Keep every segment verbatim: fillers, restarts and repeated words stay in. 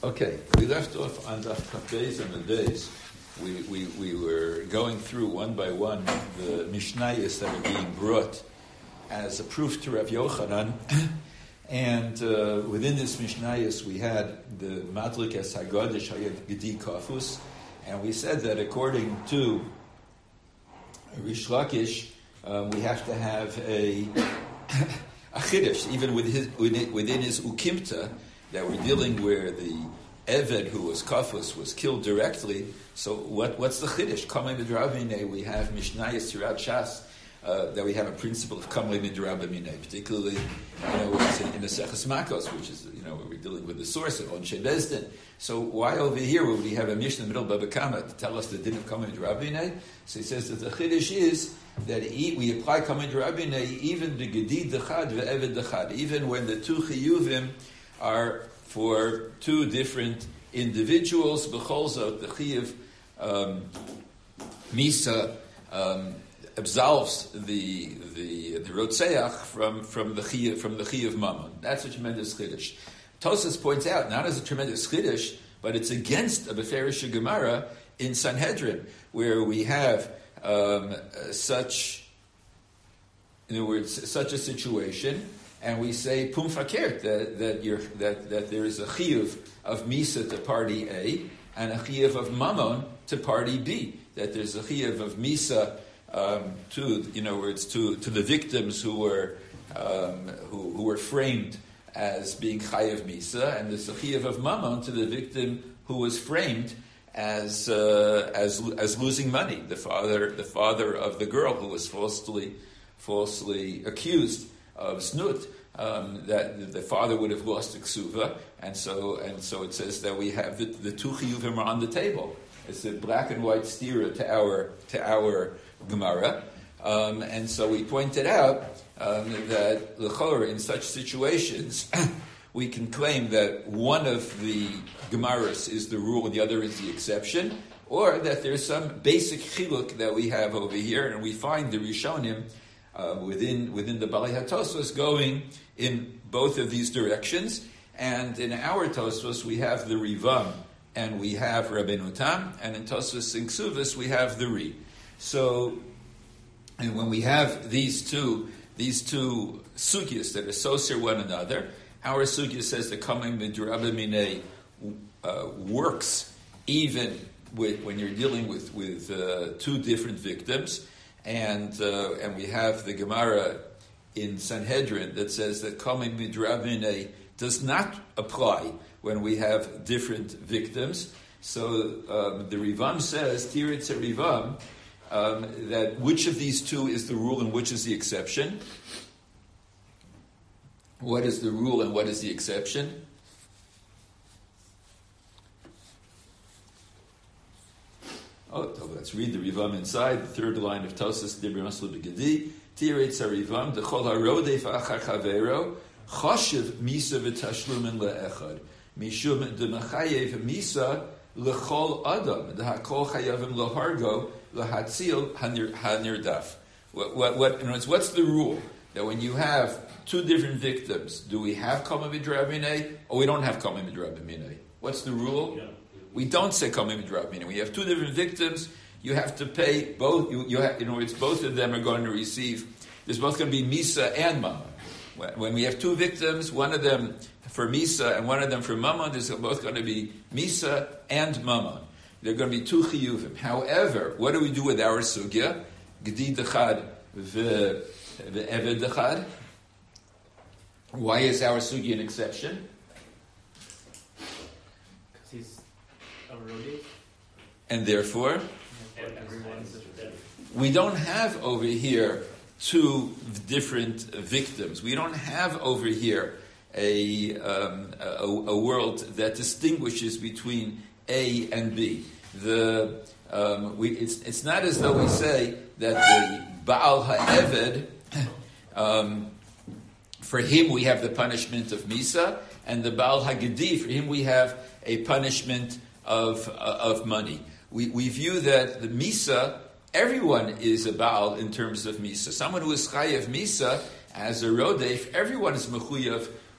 Okay, we left off on Daf Kaf Beis and the days. We, we, we were going through one by one the Mishnayos that are being brought as a proof to Rav Yochanan. And uh, within this Mishnayos we had the Madlikas HaGodesh Hayad Gedi Kafus. And we said that according to Rish Lakish, uh, we have to have a, a Chiddush, even with his, within his Ukimta, that we're dealing where the Eved who was Kafus was killed directly. So what, what's the Chiddush? Kamei Midrabinei, we have Mishnayos throughout Shas, uh, that we have a principle of Kamei Midrabinei, particularly you know, in, in the Seches Makos, which is, you know, where we're dealing with the source of Onshe Bezdin. So why over here would we have a Mishnah in the middle of Baba Kama to tell us the din of Kamei Midrabinei? So he says that the Chiddush is that we apply Kamei Midrabinei even the Gedid Dechad ve'Eved Dechad, even when the two Chiyuvim are for two different individuals. B'chol zot, the Chiyuv um, Misa um, absolves the the the Rotzeach from from the Chiyuv from the Chiyuv Mammon. That's a tremendous Chiddush. Tosas points out not as a tremendous Chiddush, but it's against a Beferish Gemara in Sanhedrin, where we have um, such, in other words, such a situation. And we say pum fakert, that that, you're, that that there is a chiyuv of misa to party A and a chiyuv of mammon to party B. That there's a chiyuv of misa um, to you know where it's to to the victims who were um, who, who were framed as being chayav misa, and there's a chiyuv of mammon to the victim who was framed as uh, as as losing money. The father the father of the girl who was falsely falsely accused of snut, um, that the father would have lost a ksuva, and so and so it says that we have the, the two chiyuvim are on the table. It's a black and white stira to our to our Gemara, um, and so we pointed out um, that l'chor in such situations we can claim that one of the Gemaras is the rule and the other is the exception, or that there's some basic chiluk that we have over here, and we find the Rishonim Uh, within within the Balei HaTosfos going in both of these directions, and in our Tosfos we have the Rivam and we have Rabbeinu Tam, and in Tosfos in Ksuvos we have the Ri. So, and when we have these two these two sugyas that associate one another, our sugya says the coming midrabaminei uh, works even with, when you're dealing with with uh, two different victims. And uh, and we have the Gemara in Sanhedrin that says that Kamei Midrabinei does not apply when we have different victims. So um, the Rivam says, Tiritz Rivam, um, that which of these two is the rule and which is the exception? What is the rule and what is the exception? Oh, let's read the Rivam inside, the third line of Tosas Dibur Maslu Begedi. Tiretz HaRivam, Dechol HaRodef Achar Chavero, Choshev Misa V'Tashlumin Le'echad, Mishum D'Mechayev Misa L'Chol Adam, D'Hakol Chayavim L'Hargo, L'Hatzil HaNirdaf. What, what, what, in other words, what's the rule? That when you have two different victims, do we have Kamei Midrabinei, or we don't have Kamei Midrabinei? What's the rule? Yeah. We don't say Kamei Midrabinei. We have two different victims. You have to pay both. You, you have, in other words, both of them are going to receive. There's both going to be Misa and Mammon. When we have two victims, one of them for Misa and one of them for Mammon, there's both going to be Misa and Mammon. They're going to be two Chiyuvim. However, what do we do with our sugya? Gedi Dechad ve'Eved Dechad. Why is our sugya an exception? And therefore, we don't have over here two different victims. We don't have over here a, um, a, a world that distinguishes between A and B. The um, we, it's, it's not as though we say that the Baal HaEved, um, for him we have the punishment of Misa, and the Baal HaGedi, for him we have a punishment of uh, of money. We we view that the Misa, everyone is a Baal in terms of Misa. Someone who is Chayav Misa as a Rodef, everyone is Mechuyav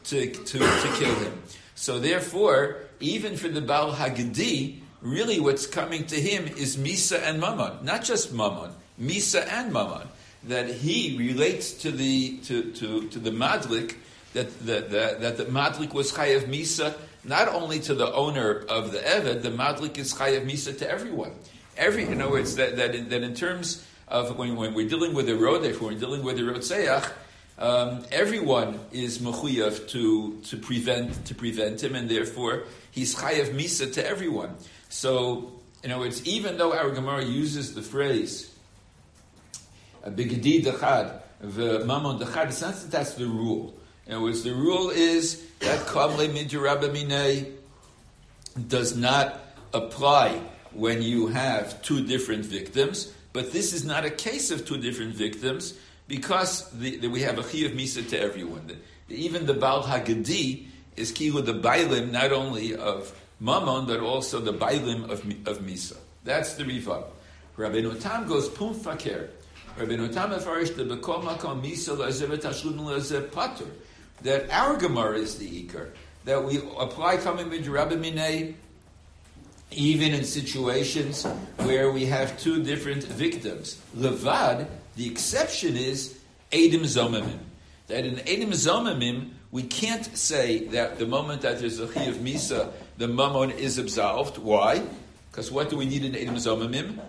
to, to, to kill him. So therefore, even for the Baal Hagedi, really what's coming to him is Misa and Mammon. Not just Mammon, Misa and Mammon. That he relates to the to, to, to the Madlik, that, that, that, that the Madlik was Chayav Misa, not only to the owner of the Eved, the Madlik is Chayav Misa to everyone. Every, in other words, that, that, in, that in terms of when, when we're dealing with the Rodef, when we're dealing with the Rotzeach, um, everyone is Mechuyav to, to prevent to prevent him, and therefore he's Chayav Misa to everyone. So, in other words, even though our Gemara uses the phrase Begedi Dechad, V'Mamon Dechad, it's not that that's the rule. In other words, the rule is that Kamle Midrabba Minei does not apply when you have two different victims, but this is not a case of two different victims because the, the, we have a Chiyuv Misa to everyone. The, the, even the Baal Hagedi is Kilu the Bailim not only of Mammon, but also the Bailim of, of Misa. That's the Riva. Rabbeinu Tam goes Pum Faker. Rabbeinu Tam Afarish the Bekom Makom Misa Lazevet Tashlum Lazeh Pater. That our Gemara is the Iker. That we apply Kamim Midrabba Minei even in situations where we have two different victims. Levad, the exception is Eidim Zomamim. That in Eidim Zomamim, we can't say that the moment that there's a Chi of Misa, the Mammon is absolved. Why? Because what do we need in Eidim Zomamim?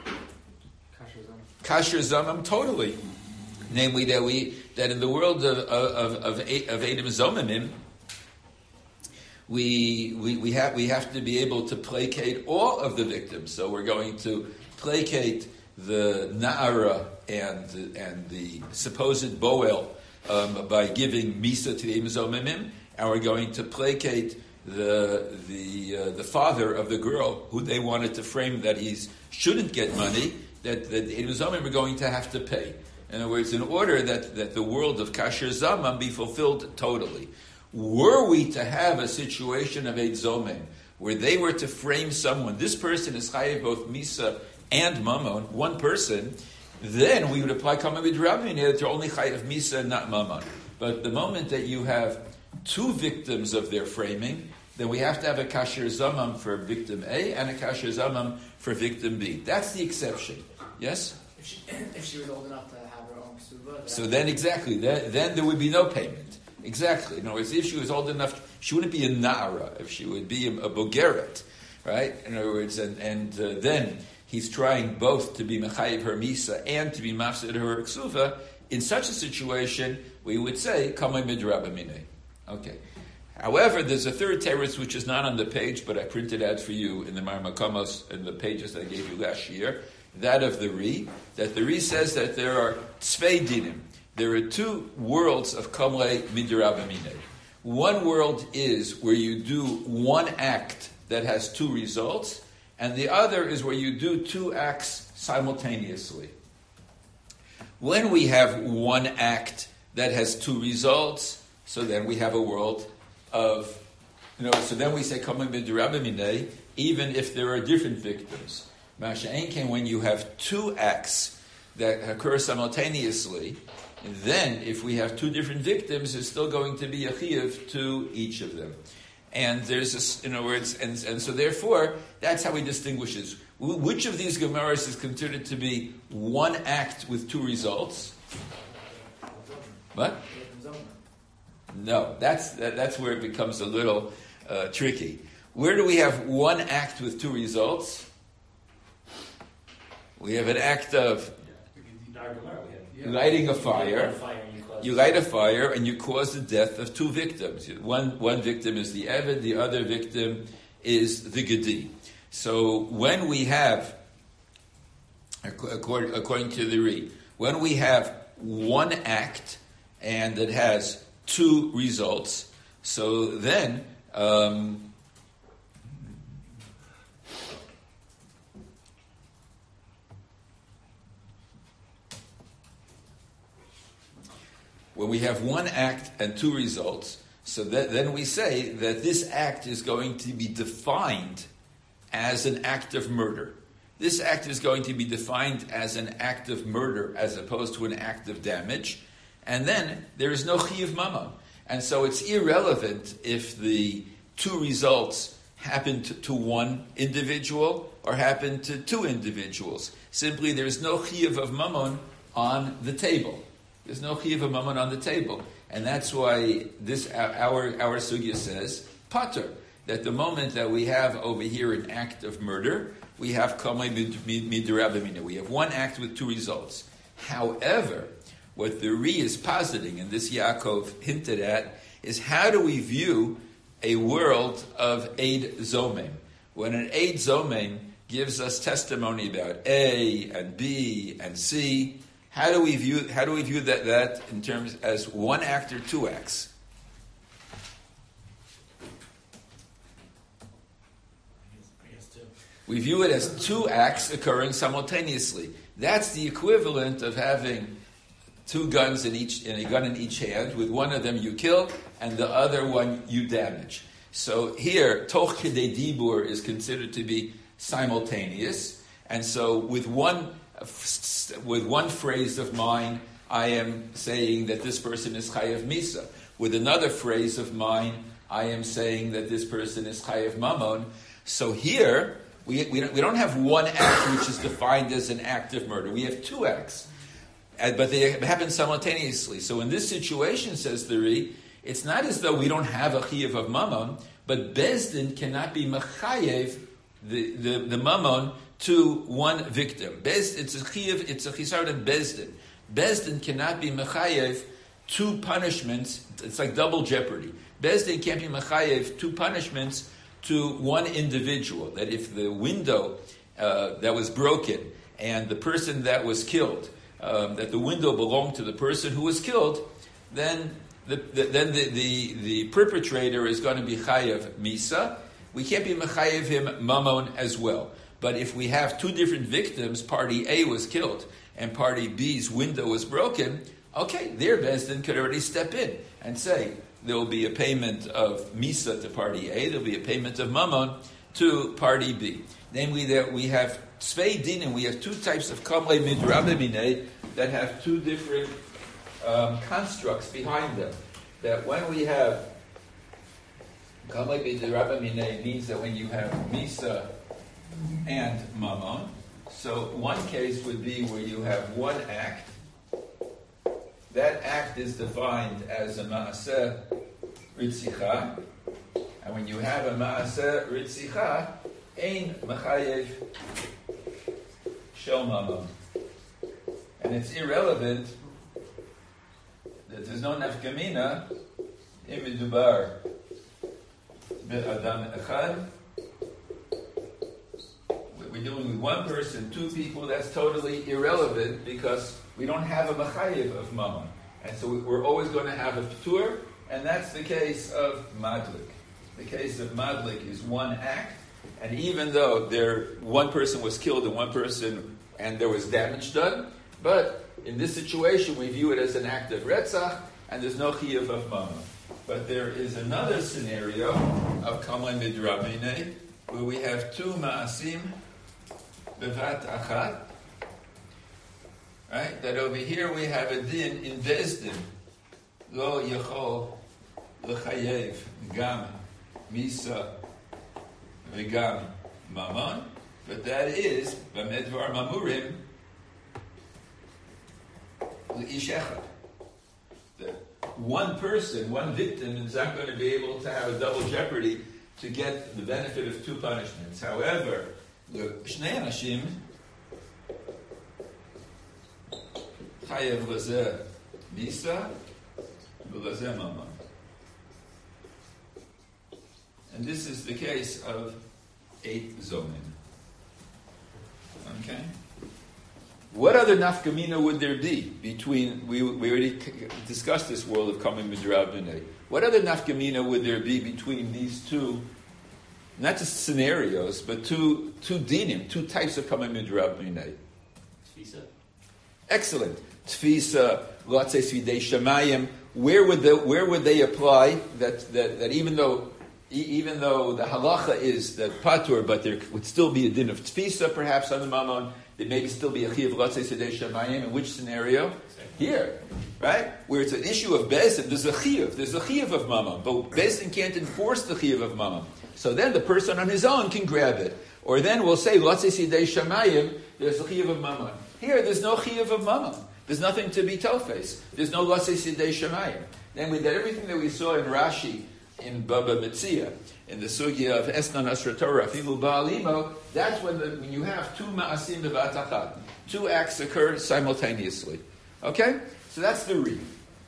Kasher Zamam, totally. Namely, that we that in the world of of of, of Eidim Zomamim, we we we have we have to be able to placate all of the victims. So we're going to placate the Na'ara and and the supposed Boel um, by giving Misa to the Eidim Zomamim, and we're going to placate the the uh, the father of the girl who they wanted to frame that he shouldn't get money, that that the Eidim Zomamim are going to have to pay. In other words, in order that, that the world of Kasher Zaman be fulfilled totally. Were we to have a situation of Eid Zomem, where they were to frame someone, this person is Chayev both Misa and Mammon, one person, then we would apply Kamei Midrabba that they're only Chayev Misa and not Mammon. But the moment that you have two victims of their framing, then we have to have a Kasher Zaman for victim A and a Kasher Zaman for victim B. That's the exception. Yes? If she, if she was old enough to have her own ksuba. So then exactly, then, then there would be no payment. Exactly. In other words, if she was old enough, she wouldn't be a Na'ara, if she would be a, a Bogeret, right? In other words, and, and uh, then he's trying both to be Mechayiv her Misa and to be Mafsid her Ksuva. In such a situation, we would say, Kamei Midrabba Minei. Okay. However, there's a third teretz which is not on the page, but I printed out for you in the Marmakomos, in the pages that I gave you last year, that of the Ri, that the Ri says that there are Tzvei Dinim. There are two worlds of Kamei Midrabba Minei. One world is where you do one act that has two results, and the other is where you do two acts simultaneously. When we have one act that has two results, so then we have a world of, you know, so then we say Kamei Midrabba Minei, even if there are different victims. Masha'en, when you have two acts that occur simultaneously, and then, if we have two different victims, there's still going to be a chiyuv to each of them. And there's, a, in other words, and, and so therefore, that's how he distinguishes. Which of these Gemaras is considered to be one act with two results? What? No, that's that, that's where it becomes a little uh, tricky. Where do we have one act with two results? We have an act of lighting a fire. You light a fire and you cause the death of two victims. One one victim is the Eved, the other victim is the Gedi. So when we have, according, according to the Ri, when we have one act and it has two results, so then um, when we have one act and two results, so that, then we say that this act is going to be defined as an act of murder. This act is going to be defined as an act of murder as opposed to an act of damage. And then there is no chiyuv mammon. And so it's irrelevant if the two results happen to, to one individual or happen to two individuals. Simply, there's no chiyuv of mammon on the table. There's no chiyuv of mammon on the table. And that's why this our our sugya says, pater, that the moment that we have over here an act of murder, we have kamei midrabamina. We have one act with two results. However, what the Ri is positing, and this Yaakov hinted at, is how do we view a world of Eid Zomem? When an Eid Zomem gives us testimony about A and B and C, how do we view how do we view that, that in terms as one act or two acts? We view it as two acts occurring simultaneously. That's the equivalent of having two guns in each, in a gun in each hand. With one of them you kill, and the other one you damage. So here, toch kedei dibur is considered to be simultaneous, and so with one with one phrase of mine, I am saying that this person is chayav misa. With another phrase of mine, I am saying that this person is chayav mammon. So here, we we don't, we don't have one act which is defined as an act of murder. We have two acts. But they happen simultaneously. So in this situation, says the Ri, it's not as though we don't have a chiyuv of mammon, but Bezdin cannot be mechayev the, the, the mammon to one victim. Bez, it's a chiyuv, it's a chisar of Bezdin. Bezdin cannot be mechayev two punishments. It's like double jeopardy. Bezdin can't be mechayev two punishments to one individual. That if the window uh, that was broken and the person that was killed, Um, that the window belonged to the person who was killed, then the, the then the, the, the perpetrator is going to be chayav misa. We can't be mechayev him mammon as well. But if we have two different victims, party A was killed and party B's window was broken, okay, their bezdin could already step in and say there will be a payment of misa to party A, there will be a payment of mammon to party B. Namely, that we have Tzvei din, and we have two types of kamei midrabamine that have two different um, constructs behind them. That when we have kamei midrabamine means that when you have misa and mammon, so one case would be where you have one act. That act is defined as a maaseh ritzicha, and when you have a maaseh ritzicha, ein mechayev shel mammon. And it's irrelevant that there's no nafkamina im medubar be'adam echad. We're dealing with one person, two people, that's totally irrelevant because we don't have a mechayev of mammon. And so we're always going to have a p'tur, and that's the case of madlik. The case of madlik is one act, and even though there one person was killed and one person and there was damage done, but in this situation we view it as an act of retzach, and there's no chiyuv of mammon. But there is another scenario of kamei midrabamine where we have two ma'asim bevat achat. Right? That over here we have a din in Bezdin. Lo yachol l'chayev gam misa v'gam mammon. But that is b'medvar mamurim l'ish echad. The one person, one victim is not going to be able to have a double jeopardy to get the benefit of two punishments. However, the shnei anashim chayev l'zeh misa v'lezeh mammon. And this is the case of eight zonin. Okay? What other nafkamina would there be between, we, we already discussed this world of kamei midrabamine. What other nafkamina would there be between these two, not just scenarios, but two two dinim, two types of kamei midrabamine? Tfisa. Excellent. Tfisa, lotzei svidei shamayim. Where would the, where would they apply that, that, that even though even though the halacha is that patur, but there would still be a din of tfisa perhaps on the mammon, there may still be a chiyuv Latzei Sidei Shamayim. In which scenario? Here, right? Where it's an issue of Beis Din, there's a chiyuv, there's a chiyuv of Mammon, but Beis Din can't enforce the chiyuv of Mammon. So then the person on his own can grab it. Or then we'll say, Latzei Sidei Shamayim, there's a chiyuv of Mammon. Here, there's no chiyuv of Mammon. There's nothing to be tofes. There's no Latzei Sidei Shamayim. Then we did everything that we saw in Rashi, in Baba Metzia, in the sugya of Esnan Asra Torah, Filu Ba'alimo, that's when, the, when you have two ma'asim bevat achad. Two acts occur simultaneously. Okay? So that's the read.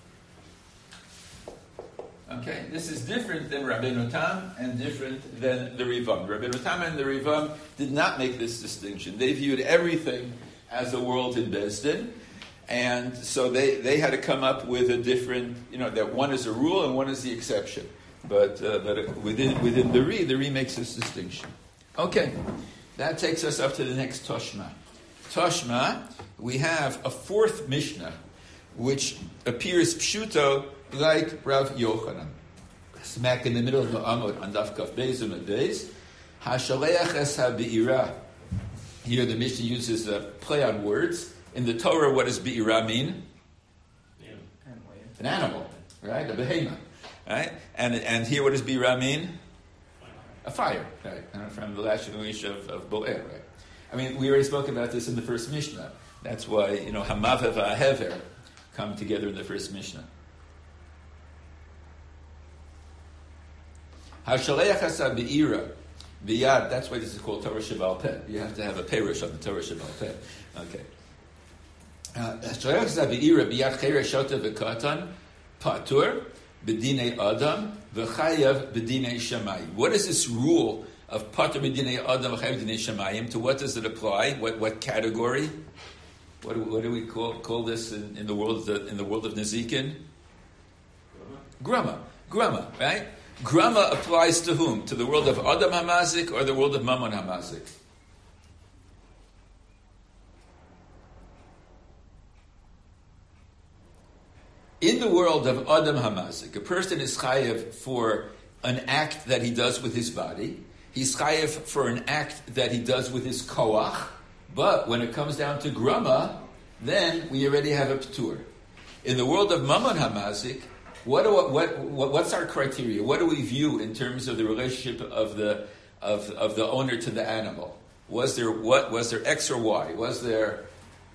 Okay? This is different than Rabbeinu Tam and different than the Rivam. Rabbeinu Tam and the Rivam did not make this distinction. They viewed everything as a world in Beis Din, and so they, they had to come up with a different, you know, that one is a rule and one is the exception. But uh, but within within the Ri, the Ri makes this distinction. Okay, that takes us up to the next Toshma. Toshma, we have a fourth Mishnah, which appears pshuto like Rav Yochanan. Smack in the middle of the Amud on Daf Kaf Beis and Beis. Hashaleach es habeira. Here the Mishnah uses a play on words. In the Torah, what does beira mean? Yeah. An animal, right? A behemoth. Right? And and here what does Bira mean? A fire. Right? And from the last generation of, of Bo'er, right? I mean, we already spoke about this in the first Mishnah. That's why, you know, Hamav v'Hever come together in the first Mishnah. Hashaleach hasa be'ira. Biyad, that's why this is called Torah Shebal Peh. You have to have a perush on the Torah Shebal Peh. Okay. Hashaleach hasa be'ira biyad cheresh shota v'katan patur. B'dinei Adam v'chayav b'dinei Shamayim. What is this rule of patur b'dinei Adam v'chayav b'dinei Shamayim? To what does it apply? What what category? What what do we call call this in, in the world of the, in the world of Nezikin? Grama, grama, right? Grama applies to whom? To the world of Adam Hamazik or the world of Mammon Hamazik? In the world of Adam Hamazik, a person is chayev for an act that he does with his body. He's chayev for an act that he does with his koach. But when it comes down to grama, then we already have a p'tur. In the world of Mammon Hamazik, what, do, what, what what's our criteria? What do we view in terms of the relationship of the of, of the owner to the animal? Was there what was there X or Y? Was there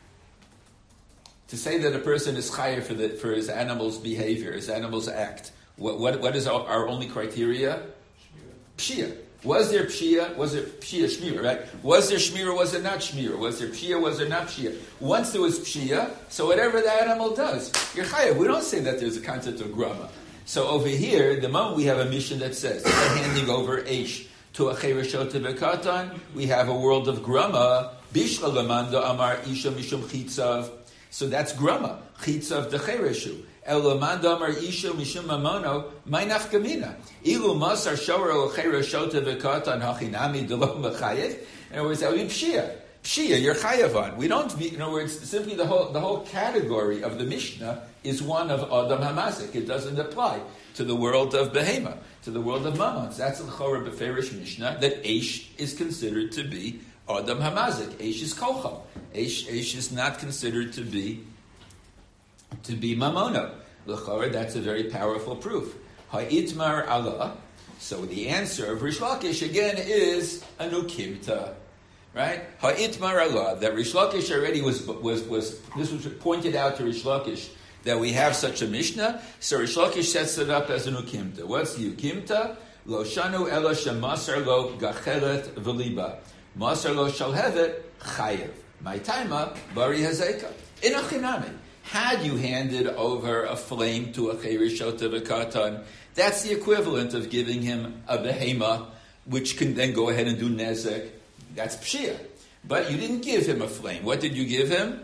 to say that a person is chayav for the, for his animal's behavior, his animal's act? What what, what is our, our only criteria? Pshia. Was there pshia? Was there pshia shmira? Right? Was there shmira? Was it not shmira? Was there pshia? Was there not pshia? Once there was pshia, so whatever the animal does, you're chayav. We don't say that there's a concept of grama. So over here, the moment we have a mission that says handing over eish to a cheireshot v'katan, we have a world of grama. Bishla lamanda amar isha mishum chitzav. So that's grama, chitzav dechereshu. Elamanda amar isha mishum mamono, my nafkamina. Ilu masar shawar cheireshot v'katan hachinami delom v'chayev. In other words, that would be pshia. Pshia, you're chayav on. We don't. In other words, simply the whole the whole category of the Mishnah is one of Adam Hamazik. It doesn't apply to the world of Behema, to the world of Mammon. That's the Chorah Beferish Mishnah that Eish is considered to be Adam Hamazik. Eish is Kocham. Eish, Eish is not considered to be to be Mamona. L'chorah, that's a very powerful proof. Ha'itmar Allah. So the answer of Rish Lakish again is Anukimta. Right? Ha'itmar Allah. That Rish Lakish already was was was this was pointed out to Rish Lakish that we have such a Mishnah. So Rish Lakish sets it up as an Ukimta. What's the Ukimta? Lo shanu ela shemasar lo gachelet v'liba. Masar lo shalhevet chayev. My taima bari hazeka. In a chinami. Had you handed over a flame to a cheireshot v'katan, that's the equivalent of giving him a behema, which can then go ahead and do nezek. That's pshia. But you didn't give him a flame. What did you give him?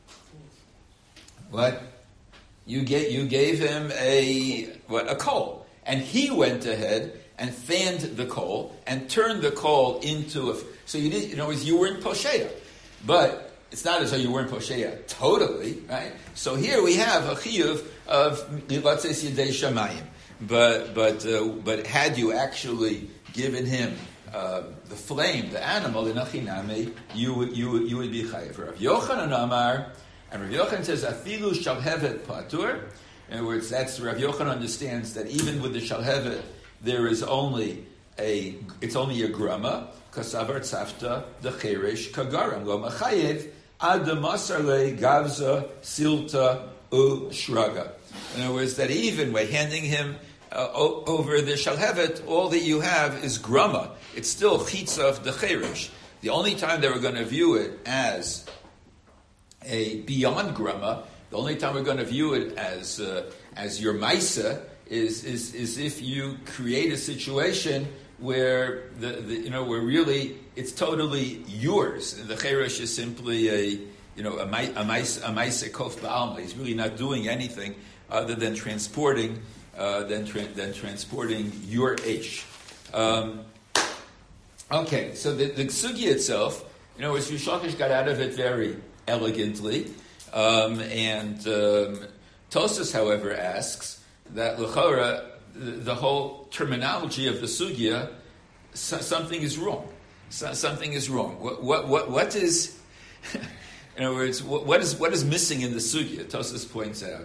What? You get you gave him a what a coal. And he went ahead and fanned the coal and turned the coal into a so you didn't, in other words, you weren't posheya. But it's not as though you weren't posheya totally, right? So here we have a chiyuv of lilatzes yedei shamayim. But but uh, but had you actually given him uh, the flame, the animal, the nachinami, you would you would you would be chayiv. Rav Yochanan Amar, and Rav Yochanan says afilu shalhevet patur. In other words, that's Rav Yochanan understands that even with the shalhevet, there is only a it's only a grama. Kasavar tzafta the cherish kagaram lo machayev ad masarle gavza silta u shraga. In other words, that even by handing him uh, o- over the shalhevet, all that you have is grama. It's still chitzav the cherish. The only time that we're going to view it as a beyond grama, the only time we're going to view it as uh, as your maisa is, is is if you create a situation where the, the you know where really it's totally yours. The cherish is simply a you know a maisa a maisa a maisa kof ba'alma. He's really not doing anything other than transporting uh, than tra- than transporting your eish. Um, okay, so the, the sugya itself, you know, as Rish Lakish got out of it very elegantly, um, and um, Tosas, however, asks that l'chora, the, the whole terminology of the sugya, so, something is wrong. So, something is wrong. What what what, what is, in other words, what, what is what is missing in the sugya? Tosas points out.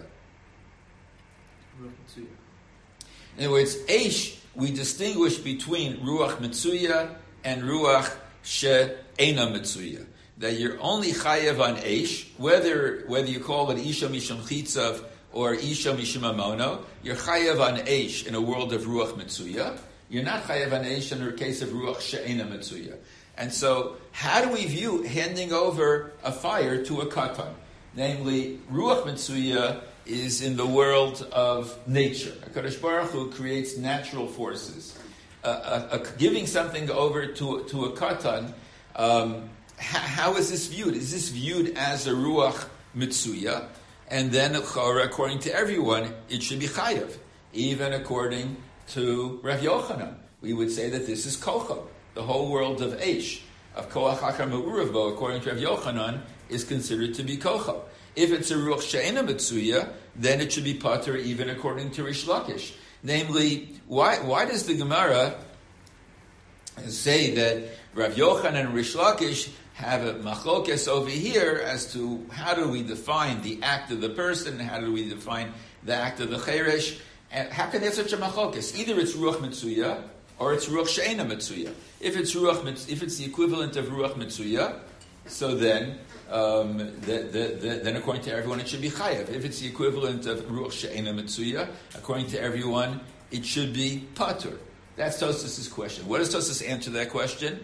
In other words, eish, we distinguish between ruach mitzuya and ruach she'ena mitzuya. That you're only chayev on eish, whether whether you call it isha mishum chitzav or isha mishum amono, you're chayev on eish in a world of ruach mitzuya. You're not chayev on eish in a case of ruach she'ena mitzuya. And so, how do we view handing over a fire to a katan? Namely, ruach mitzuya is in the world of nature. HaKadosh Baruch Hu creates natural forces. Uh, uh, uh, giving something over to, to a katan, um, h- how is this viewed? Is this viewed as a ruach mitzuya? And then, according to everyone, it should be chayav. Even according to Rav Yochanan, we would say that this is kocha. The whole world of eish, of koach hakar me'uravo, according to Rav Yochanan, is considered to be kocha. If it's a ruach she'ena mitzuya, then it should be pater even according to Rish Lakish. Namely, why why does the Gemara say that Rav Yochanan and Rish Lakish have a machlokes over here as to how do we define the act of the person, how do we define the act of the cherish, and how can there's such a machlokes? Either it's ruach mitzuya or it's ruach she'ena mitzuya. If it's ruach, if it's the equivalent of ruach mitzuya, so then. Um, the, the, the, then according to everyone it should be chayav. If it's the equivalent of ruach she'ena mitzuya, according to everyone it should be patur. That's Tosas' question. What does Tosas answer that question?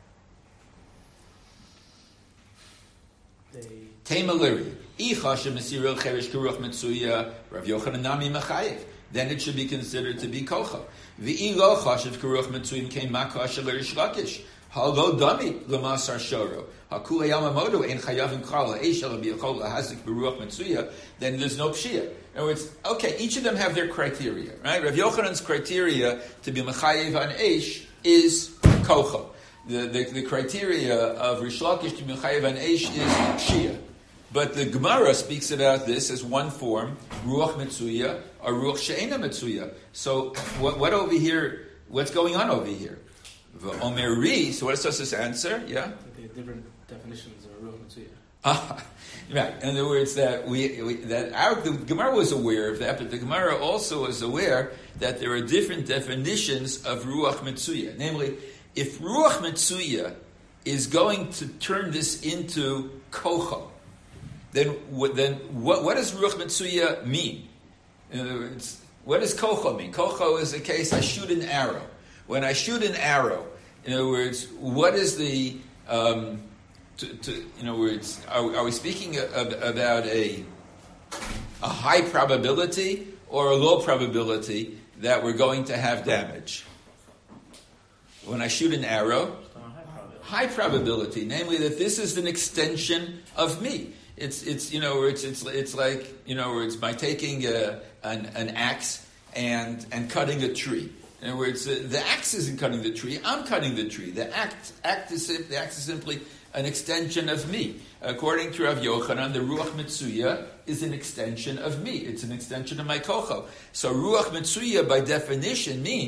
Tema liri. Ichashem mesiril cherish keruach mitzuya Rav Yochanan nami mechayev. Then it should be considered to be kocha. V'i lo chashev keruach mitzuya came makasha l'rish lakish. Halo dami l'masar shoro. Hakula yamamodo ein chayavim kala eishel b'yachol lahazik b'ruach mitzuya. Then there's no pshia. In other words, okay, each of them have their criteria, right? Rav Yochanan's criteria to be mechayev on eish is kocha. The, the the criteria of Rish Lakish to be mechayev on eish is pshia. But the Gemara speaks about this as one form, ruach mitzuya or ruach she'ena mitzuya. So what, what over here? What's going on over here? Omeri. So what does Tosas answer? Yeah. The different definitions of ruach mitzuya. Ah, right. In other words, that we, we that our the Gemara was aware of that, but the Gemara also was aware that there are different definitions of ruach mitzuya. Namely, if ruach mitzuya is going to turn this into kocha, then what then what, what does ruach mitzuya mean? In other words, what does kocha mean? Kocha is a case I shoot an arrow. When I shoot an arrow, in other words, what is the um, To, to, in other words, are, are we speaking of, about a a high probability or a low probability that we're going to have damage? When I shoot an arrow, high probability, namely that this is an extension of me. It's it's you know it's it's it's like you know it's by taking a, an an axe and and cutting a tree. In other words, the, the axe isn't cutting the tree. I'm cutting the tree. The act act is the axe is simply an extension of me. According to Rav Yochanan, the Ruach Mitzuya is an extension of me. It's an extension of my kocho. So Ruach Mitzuya, by definition, means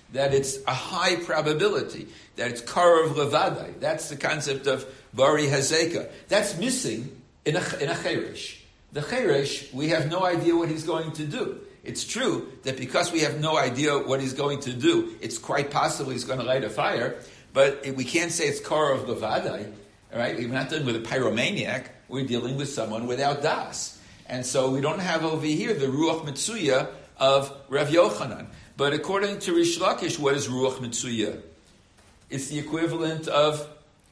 that it's a high probability, that it's Karav Levadai. That's the concept of Bari Hazeka. That's missing in a, in a Cheresh. The Cheresh, we have no idea what he's going to do. It's true that because we have no idea what he's going to do, it's quite possible he's going to light a fire, but we can't say it's Karav Levadai. All right? We're not dealing with a pyromaniac. We're dealing with someone without das. And so we don't have over here the Ruach Mitzuya of Rav Yochanan. But according to Rish Lakish, what is Ruach Mitzuya? It's the equivalent of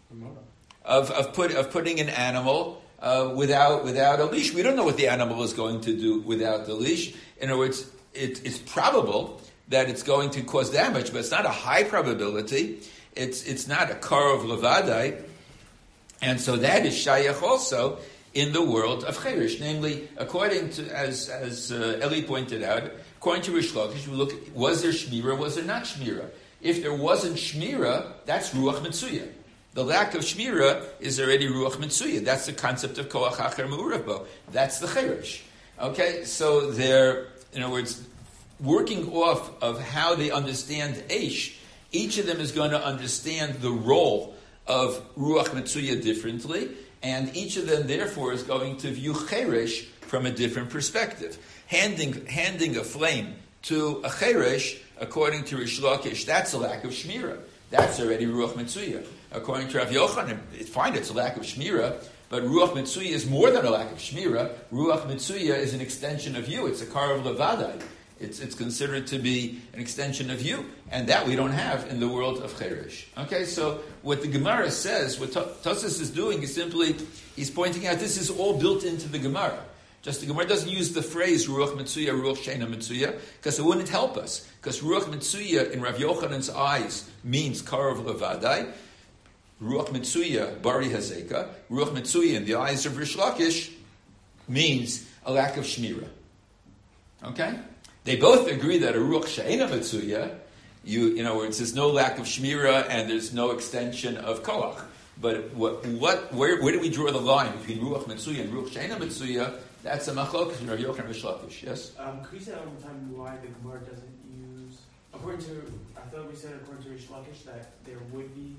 of of, put, of putting an animal uh, without without a leash. We don't know what the animal is going to do without the leash. In other words, it, it's probable that it's going to cause damage, but it's not a high probability. It's it's not a Karav Levadai. And so that is Shayach also in the world of Cheresh. Namely, according to, as as uh, Eli pointed out, according to Rish Lakish, we look, was there Shmira, was there not Shmira? If there wasn't Shmira, that's Ruach Mitzuya. The lack of Shmira is already Ruach Mitzuya. That's the concept of Koach Acher Me'urav Bo. That's the Cheresh. Okay, so they're, in other words, working off of how they understand Eish, each of them is going to understand the role of Ruach Mitzuya differently, and each of them, therefore, is going to view Cheresh from a different perspective. Handing handing a flame to a Cheresh, according to Rish Lakish, that's a lack of Shmira. That's already Ruach Mitzuya. According to Rav Yochanan, it's fine, it's a lack of Shmira, but Ruach Mitzuya is more than a lack of Shmira. Ruach Mitzuya is an extension of you. It's a Karav Levadai. It's it's considered to be an extension of you, and that we don't have in the world of Cheresh. Okay, so what the Gemara says, what Tosfos is doing is simply, he's pointing out this is all built into the Gemara. Just the Gemara doesn't use the phrase Ruach Mitzuya, Ruach Sheina Mitzuya, because it wouldn't help us. Because Ruach Mitzuya in Rav Yochanan's eyes means Karav Levadai. Ruach Mitzuya, Bari Hazeka. Ruach Mitzuya in the eyes of Rish Lakish means a lack of Shmira. Okay? They both agree that a Ruach She'ena Mitzuya, you, you know, where it says no lack of Shmira and there's no extension of Koach. But what, what, where, where do we draw the line between Ruach Mitzuya and Ruach She'ena Mitzuya? That's a machlok between Rav Yochanan and Rish Lakish. Yes? Um, could you say one more time why the Gemara doesn't use, according to, I thought we said according to Rish Lakish that there would be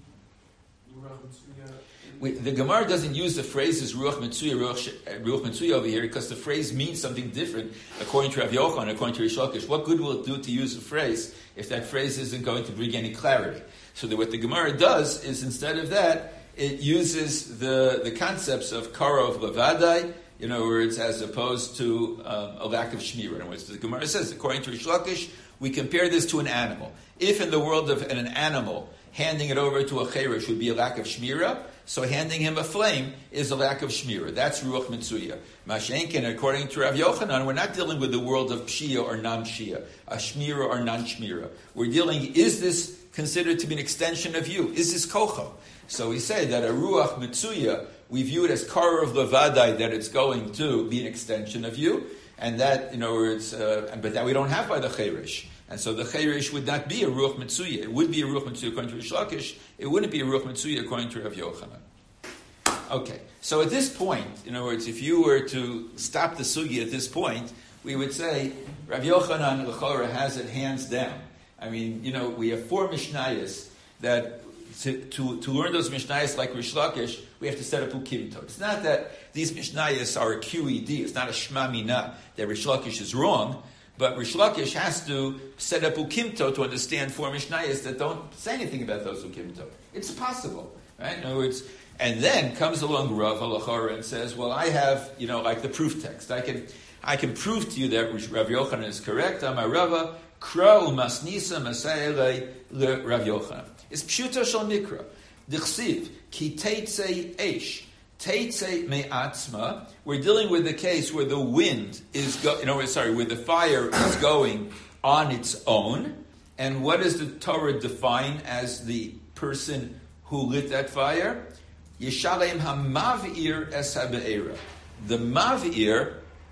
Ruach Mitzuya. We, the Gemara doesn't use the phrases Ruach Mitzuya, Ruach, Ruach Mitzuya over here because the phrase means something different according to Rav Yochanan, according to Rish Lakish. What good will it do to use a phrase if that phrase isn't going to bring any clarity? So that what the Gemara does is instead of that, it uses the, the concepts of Karav Levadai, in other words, as opposed to um, a lack of Shmira. In other words, the Gemara says, according to Rish Lakish, we compare this to an animal. If in the world of an animal, handing it over to a Cheresh would be a lack of Shmira, so handing him a flame is a lack of Shmira. That's Ruach Mitzuya. Mashenkin, according to Rav Yochanan, we're not dealing with the world of Pshia or non-Pshia, a Shmira or non-Shmira. We're dealing, is this considered to be an extension of you? Is this Kocho? So we say that a Ruach Mitzuya, we view it as Karav Levadai, that it's going to be an extension of you, and that, in other words, uh, but that we don't have by the Cheresh. And so the Cheresh would not be a Ruach Mitzuya. It would be a Ruach Mitzuya according to Rish Lakish. It wouldn't be a Ruach Mitzuya according to Rav Yochanan. Okay, so at this point, in other words, if you were to stop the sugi at this point, we would say Rav Yochanan L'chora has it hands down. I mean, you know, we have four Mishnayos that to, to, to learn those Mishnayos like Rish Lakish, we have to set up Ukimto. It's not that these Mishnayos are a Q E D. It's not a Shema Mina that Rish Lakish is wrong. But Rish Lakish has to set up Ukimto to understand four Mishnayos that don't say anything about those Ukimto. It's possible, right? In other words, and then comes along Rav L'chora and says, well, I have, you know, like the proof text. I can I can prove to you that Rav Yochanan is correct. Amar Rava, Kra u'masnisa masayele le Rav Yochanan. It's pshuto shel mikra. Dichsiv, ki teitzei eish. Teitzei me'atzma. We're dealing with the case where the wind is go. No, sorry, where the fire is going on its own. And what does the Torah define as the person who lit that fire? Yishalem hamavir es habe'era. The mavir,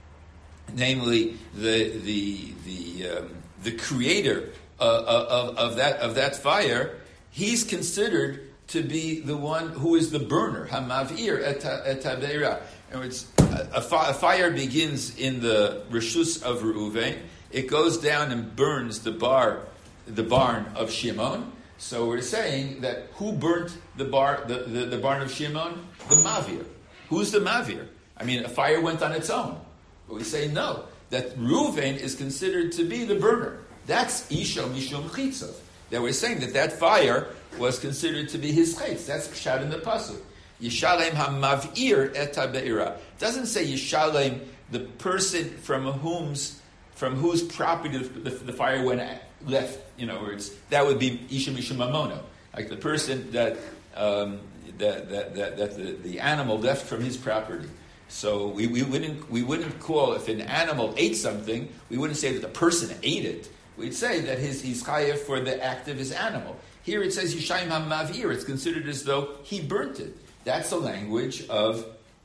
namely the the the um, the creator uh, of of that of that fire, he's considered to be the one who is the burner. Hamavir et habe'era. In other words, a, a fire begins in the reshus of Reuven. It goes down and burns the bar the barn of Shimon. So we're saying that who burnt the bar the, the, the barn of Shimon? The Mavir. Who's the Mavir? I mean, a fire went on its own. But we say no, that Reuven is considered to be the burner. That's Isha Mishum Chitzov. That we're saying that that fire was considered to be his chaytz. That's pshat in the pasuk. Yishalem hamavir et habeira. Doesn't say Yishalem, the person from whom's from whose property the, the, the fire went left. You know, words that would be Isha Mishum Mamono, like the person that um, that that that, that the, the animal left from his property. So we, we wouldn't we wouldn't call if an animal ate something, we wouldn't say that the person ate it. We'd say that his, he's chayav for the act of his animal. Here it says Yishayim HaMavir. It's considered as though he burnt it. That's the language of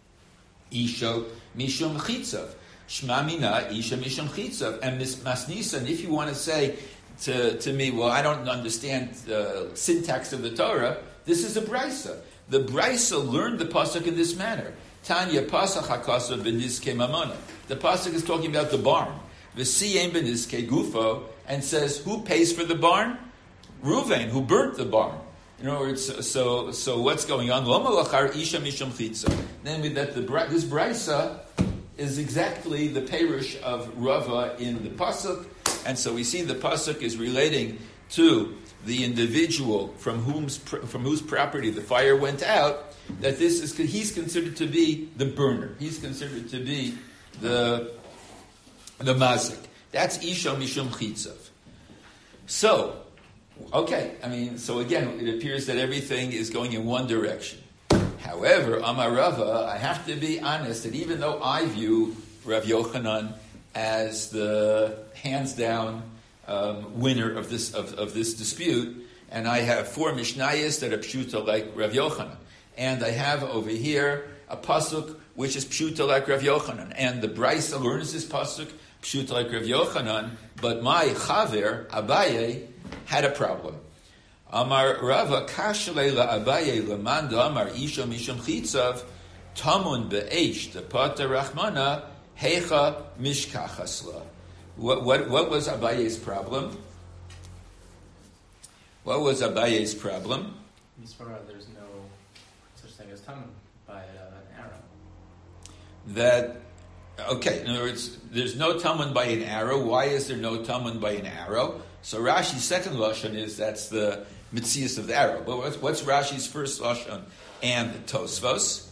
Isha Mishum Chitzav. Shma Mina Isha Mishum Chitzav. And Masnisan, if you want to say to, to me, well, I don't understand the syntax of the Torah, this is a Brisa. The Brisa learned the pasuk in this manner. Tanya Pasach HaKasav B'nizke Mamona. The pasuk is talking about the barn. V'siyem B'nizke Gufo, and says, who pays for the barn? Reuven, who burnt the barn. In other words, so so what's going on? Loma lachar isha mishum chitza. Namely, that the this brisa is exactly the perush of Rava in the pasuk, and so we see the pasuk is relating to the individual from whom's from whose property the fire went out. That this is he's considered to be the burner. He's considered to be the the mazik. That's isha mishum chitzav. So, okay, I mean, so again, it appears that everything is going in one direction. However, Amar Rava, I have to be honest that even though I view Rav Yochanan as the hands-down um, winner of this of, of this dispute, and I have four Mishnayos that are pshuta like Rav Yochanan, and I have over here a pasuk which is pshuta like Rav Yochanan, and the Brisa learns this pasuk pshuta like Rav Yochanan, but my chaver Abaye had a problem. Amar Rava kashle la Abaye lemanda Amar isha mishum chitzav tamun be'esh the pata rachmana hecha mishkachasla. What what what was Abaye's problem? What was Abaye's problem? In Svara, there's no such thing as tamun by uh, an arrow. That. Okay, in other words, there's no tamun by an arrow. Why is there no tamun by an arrow? So Rashi's second lashon is that's the mitzias of the arrow. But what's, what's Rashi's first lashon and Tosfos?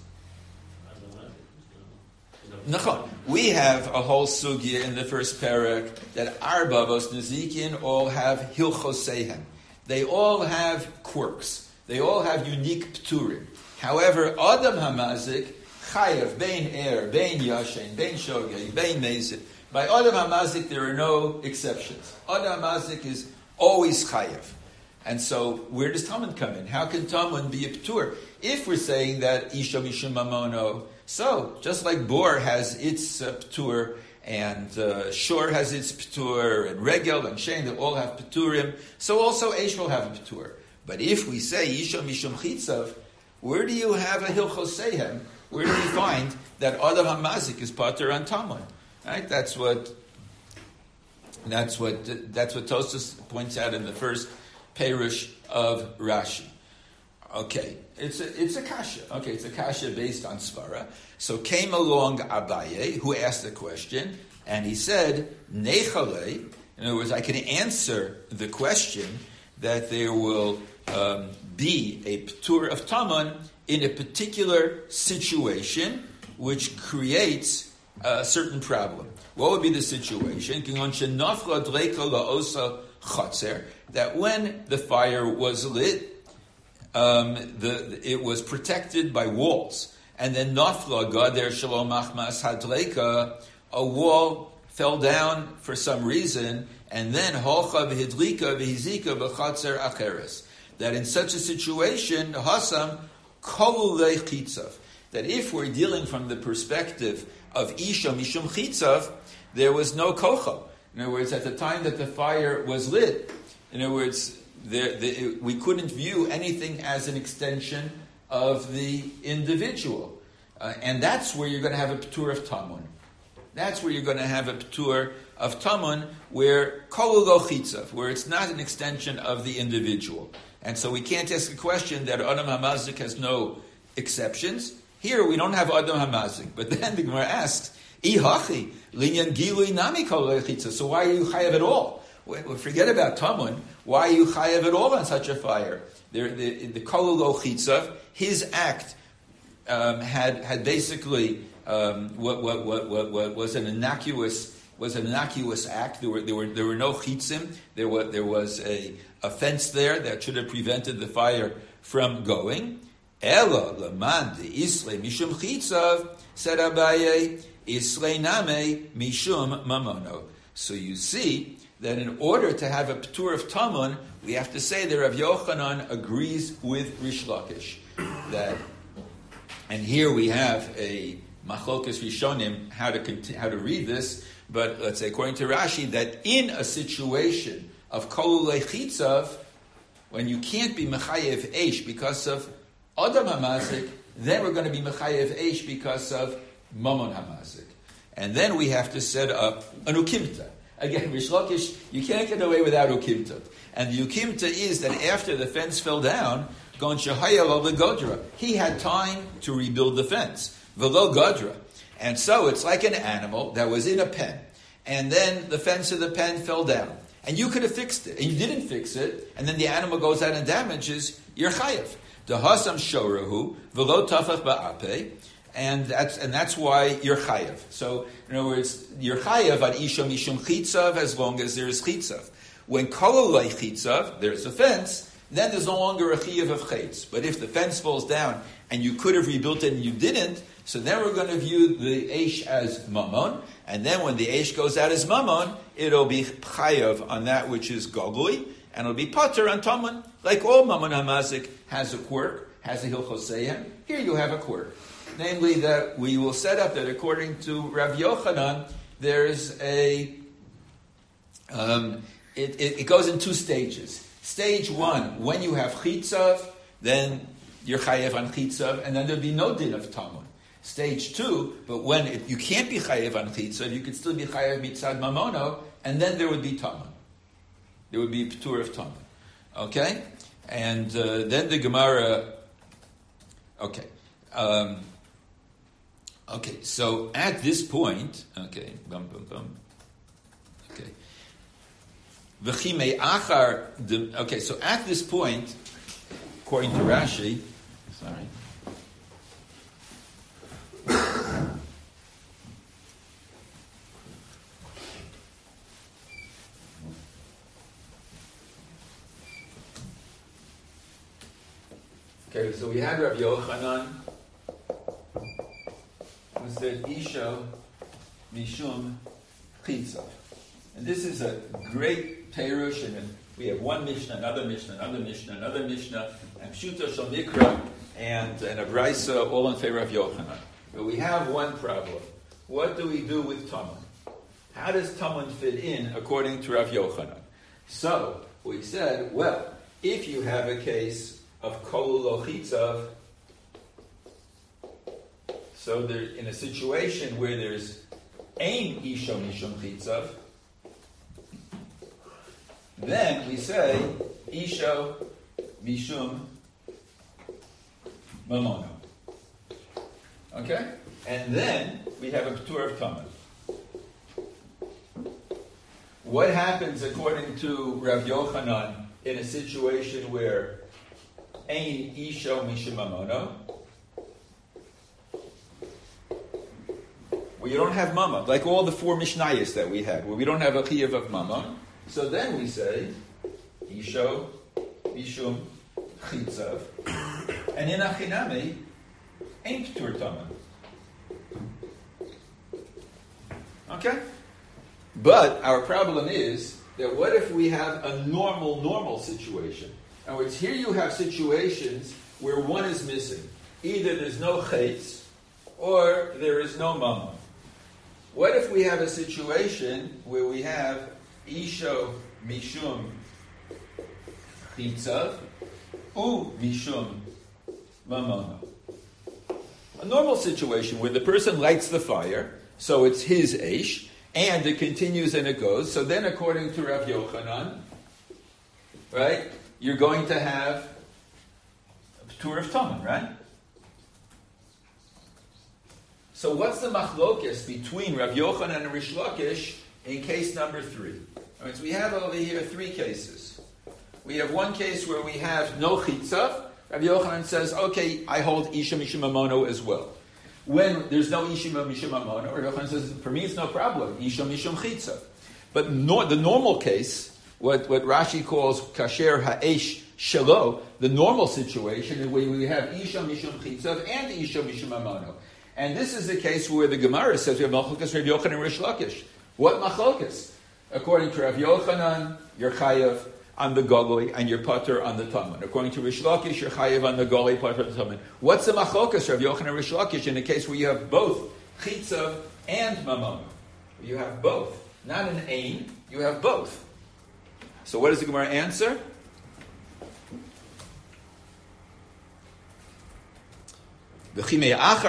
Nachon. We have a whole sugya in the first parak that Arba vos Nezikin all have hilchoseihem. They all have quirks. They all have unique pturim. However, Adam Hamazik Chayav, Bein Er, Bein Yashin, Bein Shogeg, Bein Mezid. By Adam HaMazik, there are no exceptions. Adam HaMazik is always Chayav. And so, where does Tamun come in? How can Tamun be a Ptur? If we're saying that Isha Mishum Mamono, so, just like Bor has its uh, Ptur, and uh, Shor has its Ptur, and Regel and Shein, they all have Pturim, so also Eish will have a Ptur. But if we say Isha Mishum Chitzav, where do you have a Hilchoseihem? Where do we find that Adam HaMazik is pater on Tamun? Right? That's what. That's what. That's what Tosfos points out in the first perush of Rashi. Okay, it's a it's a kasha. Okay, it's a kasha based on svara. So came along Abaye, who asked the question, and he said nechale. In other words, I can answer the question that there will um, be a ptur of Tamun in a particular situation which creates a certain problem. What would be the situation? That when the fire was lit, um, the, it was protected by walls. And then nafla gader shalom achmas hadleika, a wall fell down for some reason, and then holcha v'hidlika v'hizika b'chatzer acheres. That in such a situation, hasam kolulei chitzav. That if we're dealing from the perspective of Isha Mishum Chitzav, there was no kocha. In other words, at the time that the fire was lit, in other words, there, the, we couldn't view anything as an extension of the individual. Uh, and that's where you're going to have a p'tur of Tamun. That's where you're going to have a p'tur of Tamun where kolu lo chitzav, where it's not an extension of the individual. And so we can't ask a question that Adam HaMazik has no exceptions. Here we don't have Adam HaMazik. But then the Gemara asks, Ihachi, linyan gilui nami kolu lo chitzav. So why are you chayav at all? Well, forget about Tamun. Why are you chayav at all on such a fire? The, the, the kolu lo chitzav, his act um, had had basically um, what, what, what, what, what was an innocuous was an innocuous act. There were there were there were no chitzim. There was there was a, a fence there that should have prevented the fire from going. Ela laman de islay mishum chitzav, said Abaye, islay name mishum mamono. So you see that in order to have a p'tur of Tamun, we have to say that Rav Yochanan agrees with Rish Lakish. That, and here we have a machlokas rishonim how to conti- how to read this. But let's say according to Rashi that in a situation of kolu lechitzav, when you can't be mechayev eish because of Adam HaMazik, then we're going to be mechayev eish because of Mamon HaMazik, and then we have to set up an ukimta. Again, Rish Lakish, you can't get away without ukimta. And the ukimta is that after the fence fell down, gon shahaya lo legodra, he had time to rebuild the fence. Velo godra. And so it's like an animal that was in a pen. And then the fence of the pen fell down. And you could have fixed it. And you didn't fix it. And then the animal goes out and damages, you're chayav. Dehasam shorahu, velo tafach ba'ape. And that's and that's why you're chayav. So, in other words, you're chayav on isha mishum chitzav as long as there's chitzav. When kolu lo chitzav, there's a fence, then there's no longer a chayav of chitz. But if the fence falls down and you could have rebuilt it and you didn't, so then we're going to view the eish as mamon, and then when the eish goes out as mamon, it'll be chayav on that which is gogui, and it'll be pater on tamun. Like all mamon hamazik has a quirk, has a hilchoseyim. Here you have a quirk. Namely, that we will set up that according to Rav Yochanan, there's a, um, it, it, it goes in two stages. Stage one, when you have chitzav, then you're chayev on chitzav, and then there'll be no din of tamun. Stage two, but when it, you can't be chayev on chitzav, you could still be chayev mitzad mamono, and then there would be tamun. There would be a p'tur of tamun. Okay? And uh, then the Gemara, okay. Um, Okay, so at this point, okay, bum bum bum. Okay. V'chimei achar, okay, so at this point, according to Rashi, sorry. Okay, so we had Rav Yochanan, who said Isha Mishum Chitzav. And this is a great Perush, and we have one Mishnah, another Mishnah, another Mishnah, another Mishnah, and Pshuto Shal Mikra, and, and a Braisa, all in favor of Yochanan. But we have one problem. What do we do with Tamun? How does Tamun fit in according to Rav Yochanan? So, we said, well, if you have a case of Kol Lo Chitzav, so there, in a situation where there's Ein Isha Mishum Chitzav, then we say Isha Mishum Mamono. Okay? And then we have a P'tur of Tamun. What happens according to Rav Yochanan in a situation where Ein Isha Mishum Mamono? Well, you don't have mama, like all the four Mishnayos that we had, where we don't have a chiyuv of mama. So then we say, Isho, Mishum, Chitzav, and in Achinami, ain't P'tur Tamun. Okay? But our problem is that what if we have a normal, normal situation? In other words, here you have situations where one is missing. Either there's no chaytz, or there is no mama. What if we have a situation where we have Isho Mishum Chitzav U Mishum Mamono? A normal situation where the person lights the fire, so it's his Eish, and it continues and it goes. So then, according to Rav Yochanan, right, you're going to have a P'tur of Taman, right? So what's the machlokes between Rav Yochanan and Rish Lakish in case number three? All right, so we have over here three cases. We have one case where we have no chitzav. Rav Yochanan says, okay, I hold Isha Mishum Mamono as well. When there's no Isha Mishum Mamono, Rav Yochanan says, for me it's no problem, Isha Mishum Chitzav. But no, the normal case, what, what Rashi calls Kasher Ha'esh Shelo, the normal situation is where we have Isha Mishum Chitzav and Isha Mishum Mamono. And this is the case where the Gemara says we have Machlokas Rav Yochanan and Rish Lakish. What Machlokas? According to Rav Yochanan, you're Chayav on the Gogoli and you're Pater on the Taman. According to Rish Lakish, you're Chayav on the Gogoli, Pater on the Taman. What's the Machlokas Rav Yochanan and Rish Lakish in the case where you have both Chitzav and Mamon? You have both. Not an Ein, you have both. So what does the Gemara answer? So what's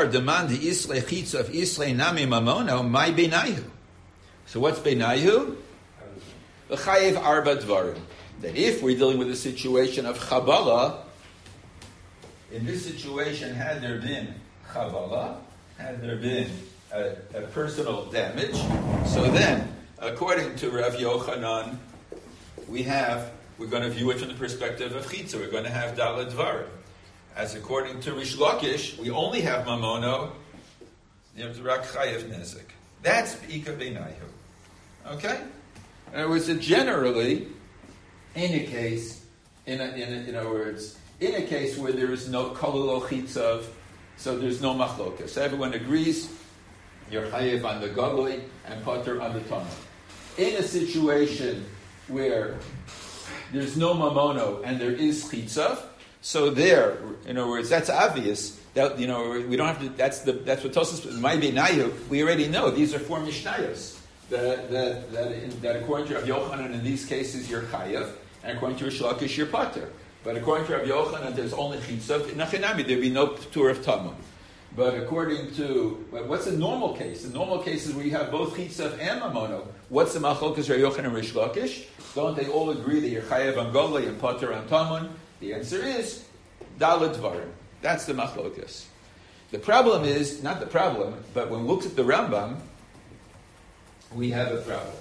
beinayu? V'chayev arba dvarim. That if we're dealing with a situation of chabala, in this situation, had there been chabala, had there been a, a personal damage, so then, according to Rav Yochanan, we have, we're going to view it from the perspective of chitza. We're going to have daled dvarim. As according to Rish Lakish, we only have mamono, rak chayev nezik. That's Ika Beinayu. Okay? In other words, generally, in a case, in, a, in, a, in other words, in a case where there is no kololo chitzav, so there's no machlokas. Everyone agrees, you're chayev on the gogli and potter on the tamar. In a situation where there's no mamono and there is chitzav, so there, in other words, that's obvious. That, you know, we don't have to. That's the that's what Tosfos my beinayu. We already know these are four mishnayos. That that that, in, that according to Rav Yochanan in these cases you're chayav, and according to Rish Lakish you're pater. But according to Rav Yochanan there's only chitzav. Nachinami there'd be no p'tur of tamum. But according to what's the normal case? The normal case is where you have both chitzav and mamono. What's the machlokas Rav Yochanan and Rish Lakish? Don't they all agree that you're chayav on golei and pater on tamun? The answer is daled dvarim. That's the machlokas. The problem is, not the problem, but when we look at the Rambam, we have a problem.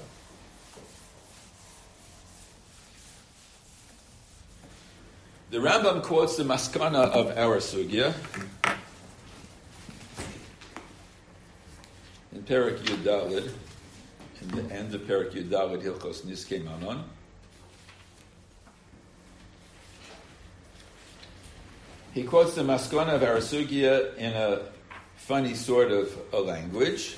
The Rambam quotes the maskana of our sugya in Perek Yud Daled, in the end of Perek Yud Daled, Hilchos Niskei Mamon. He quotes the maskana of our sugya in a funny sort of a language.